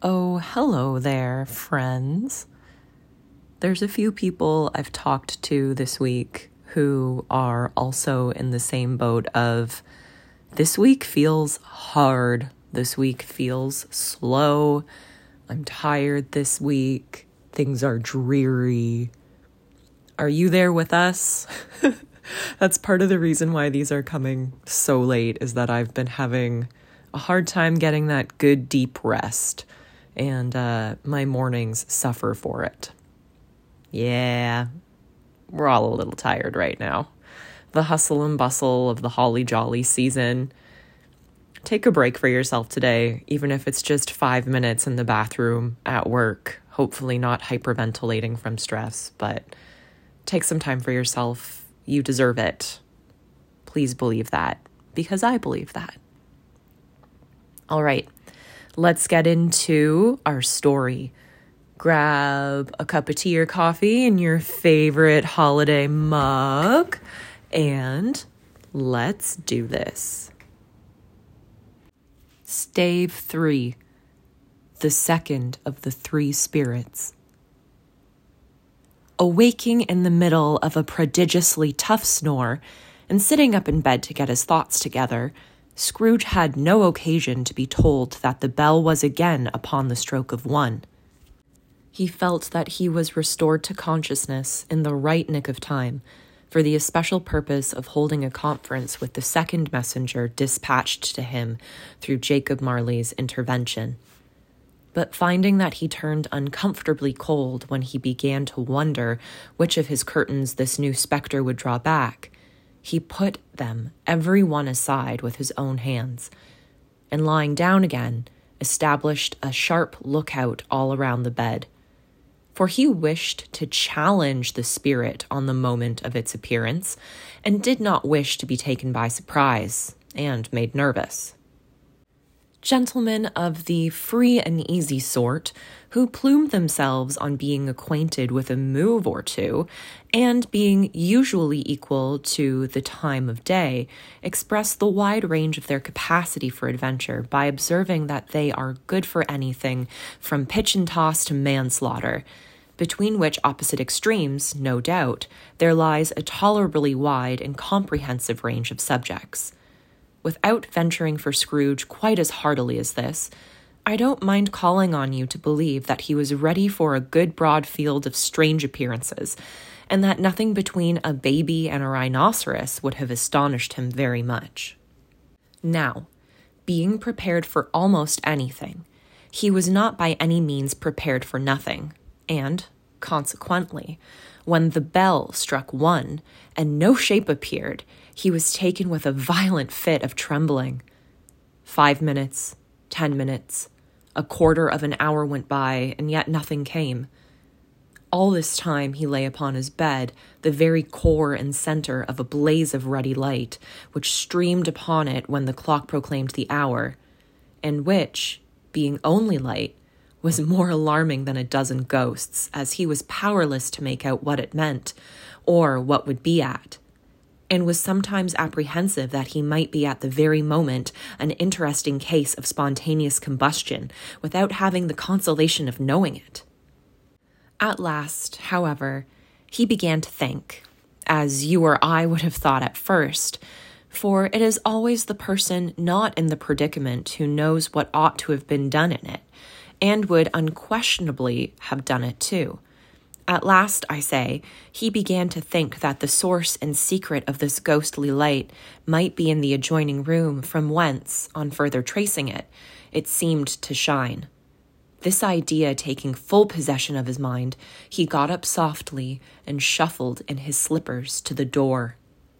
Oh, hello there, friends. There's a few people I've talked to this week who are also in the same boat of this week feels hard. This week feels slow. I'm tired this week. Things are dreary. Are you there with us? That's part of the reason why these are coming so late, is that I've been having a hard time getting that good deep rest. And my mornings suffer for it. Yeah, we're all a little tired right now. The hustle and bustle of the holly jolly season. Take a break for yourself today, even if it's just 5 minutes in the bathroom at work. Hopefully not hyperventilating from stress, but take some time for yourself. You deserve it. Please believe that, because I believe that. All right. Let's get into our story. Grab a cup of tea or coffee in your favorite holiday mug, and let's do this. Stave 3, the second of the three spirits. Awaking in the middle of a prodigiously tough snore and sitting up in bed to get his thoughts together, Scrooge had no occasion to be told that the bell was again upon the stroke of 1. He felt that he was restored to consciousness in the right nick of time, for the especial purpose of holding a conference with the second messenger dispatched to him through Jacob Marley's intervention. But finding that he turned uncomfortably cold when he began to wonder which of his curtains this new spectre would draw back, he put them every one aside with his own hands, and lying down again, established a sharp lookout all around the bed. For he wished to challenge the spirit on the moment of its appearance, and did not wish to be taken by surprise and made nervous. Gentlemen of the free and easy sort, who plumed themselves on being acquainted with a move or two, and being usually equal to the time of day, express the wide range of their capacity for adventure by observing that they are good for anything from pitch and toss to manslaughter, between which opposite extremes, no doubt, there lies a tolerably wide and comprehensive range of subjects. Without venturing for Scrooge quite as heartily as this, I don't mind calling on you to believe that he was ready for a good broad field of strange appearances, and that nothing between a baby and a rhinoceros would have astonished him very much. Now, being prepared for almost anything, he was not by any means prepared for nothing, and, consequently, when the bell struck 1 and no shape appeared, he was taken with a violent fit of trembling. 5 minutes, 10 minutes, a quarter of an hour went by, and yet nothing came. All this time he lay upon his bed, the very core and center of a blaze of ruddy light, which streamed upon it when the clock proclaimed the hour, and which, being only light, was more alarming than a dozen ghosts, as he was powerless to make out what it meant, or what would be at, and was sometimes apprehensive that he might be at the very moment an interesting case of spontaneous combustion, without having the consolation of knowing it. At last, however, he began to think, as you or I would have thought at first, for it is always the person not in the predicament who knows what ought to have been done in it, and would unquestionably have done it too. At last, I say, he began to think that the source and secret of this ghostly light might be in the adjoining room from whence, on further tracing it, it seemed to shine. This idea taking full possession of his mind, he got up softly and shuffled in his slippers to the door.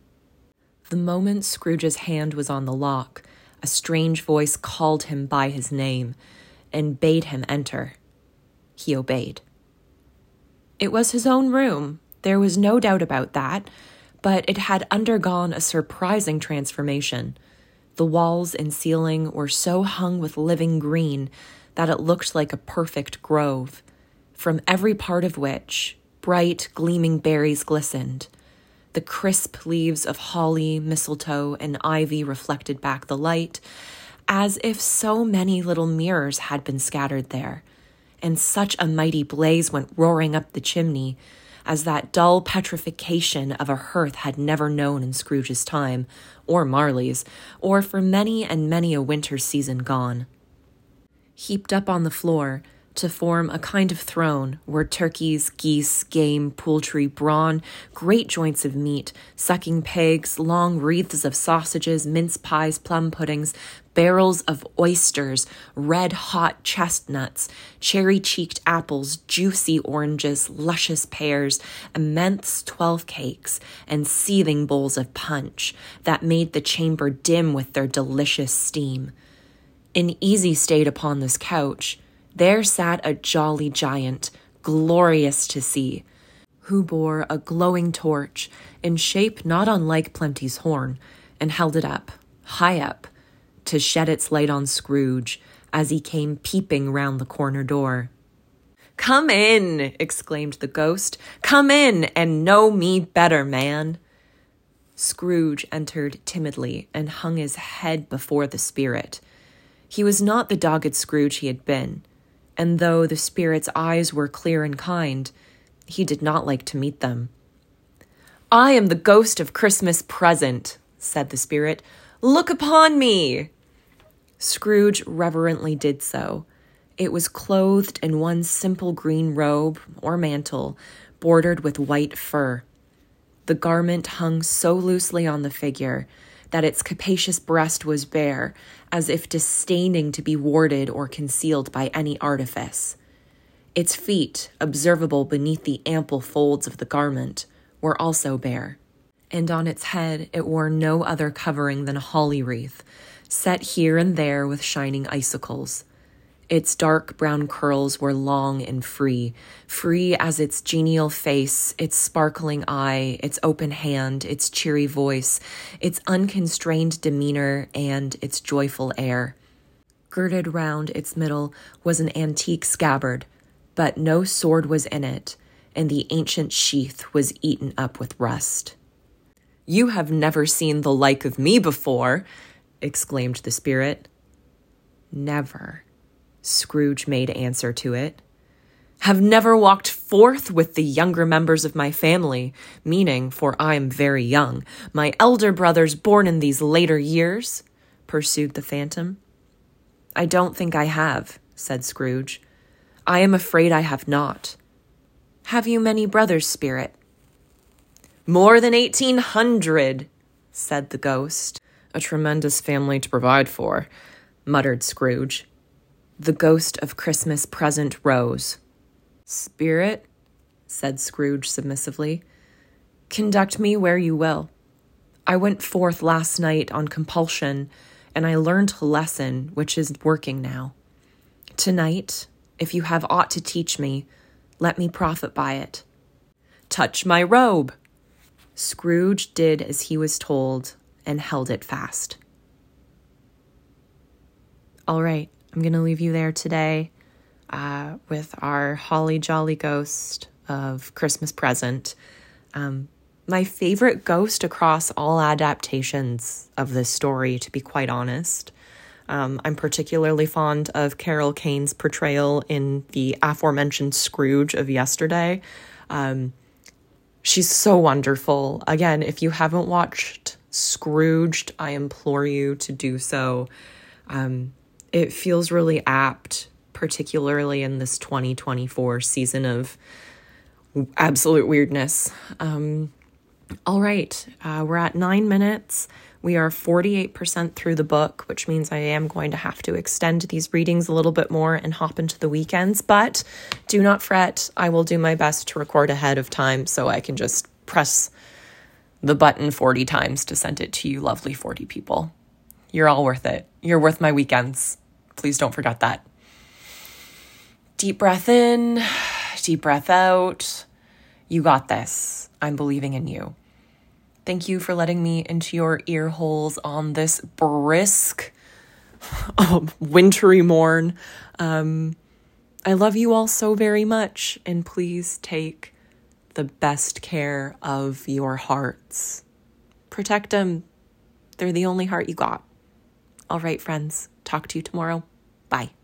The moment Scrooge's hand was on the lock, a strange voice called him by his name and bade him enter. He obeyed. It was his own room, there was no doubt about that, but it had undergone a surprising transformation. The walls and ceiling were so hung with living green that it looked like a perfect grove, from every part of which bright, gleaming berries glistened. The crisp leaves of holly, mistletoe, and ivy reflected back the light, as if so many little mirrors had been scattered there, and such a mighty blaze went roaring up the chimney as that dull petrification of a hearth had never known in Scrooge's time, or Marley's, or for many and many a winter season gone. Heaped up on the floor, to form a kind of throne, were turkeys, geese, game, poultry, brawn, great joints of meat, sucking pigs, long wreaths of sausages, mince pies, plum puddings, barrels of oysters, red-hot chestnuts, cherry-cheeked apples, juicy oranges, luscious pears, immense 12 cakes, and seething bowls of punch that made the chamber dim with their delicious steam. In easy state upon this couch, there sat a jolly giant, glorious to see, who bore a glowing torch in shape not unlike Plenty's horn, and held it up, high up, to shed its light on Scrooge as he came peeping round the corner door. "Come in," exclaimed the ghost. "Come in and know me better, man." Scrooge entered timidly and hung his head before the spirit. He was not the dogged Scrooge he had been, and though the spirit's eyes were clear and kind, he did not like to meet them. "I am the ghost of Christmas Present," said the spirit. "Look upon me." Scrooge reverently did so. It was clothed in one simple green robe or mantle, bordered with white fur. The garment hung so loosely on the figure that its capacious breast was bare, as if disdaining to be warded or concealed by any artifice. Its feet, observable beneath the ample folds of the garment, were also bare, and on its head it wore no other covering than a holly wreath, set here and there with shining icicles. Its dark brown curls were long and free as its genial face, its sparkling eye, its open hand, its cheery voice, its unconstrained demeanor, and its joyful air. Girded round its middle was an antique scabbard, but no sword was in it, and the ancient sheath was eaten up with rust. "You have never seen the like of me before," exclaimed the spirit. "Never," Scrooge made answer to it. "Have never walked forth with the younger members of my family, meaning, for I am very young, my elder brothers born in these later years?" pursued the phantom. "I don't think I have," said Scrooge. "I am afraid I have not." "Have you many brothers, spirit?" "More than 1,800, said the ghost. "A tremendous family to provide for," muttered Scrooge. The ghost of Christmas Present rose. "Spirit," said Scrooge submissively, "conduct me where you will. I went forth last night on compulsion, and I learned a lesson which is working now. Tonight, if you have aught to teach me, let me profit by it." "Touch my robe." Scrooge did as he was told and held it fast. All right. I'm going to leave you there today with our holly jolly ghost of Christmas Present. My favorite ghost across all adaptations of this story, to be quite honest. I'm particularly fond of Carol Kane's portrayal in the aforementioned Scrooge of yesterday. She's so wonderful. Again, if you haven't watched Scrooged, I implore you to do so. It feels really apt, particularly in this 2024 season of absolute weirdness. All right, we're at 9 minutes. We are 48% through the book, which means I am going to have to extend these readings a little bit more and hop into the weekends. But do not fret. I will do my best to record ahead of time so I can just press the button 40 times to send it to you lovely 40 people. You're all worth it. You're worth my weekends. Please don't forget that. Deep breath in, deep breath out. You got this. I'm believing in you. Thank you for letting me into your ear holes on this brisk, wintry morn. I love you all so very much, and please take the best care of your hearts. Protect them. They're the only heart you got. All right, friends. Talk to you tomorrow. Bye.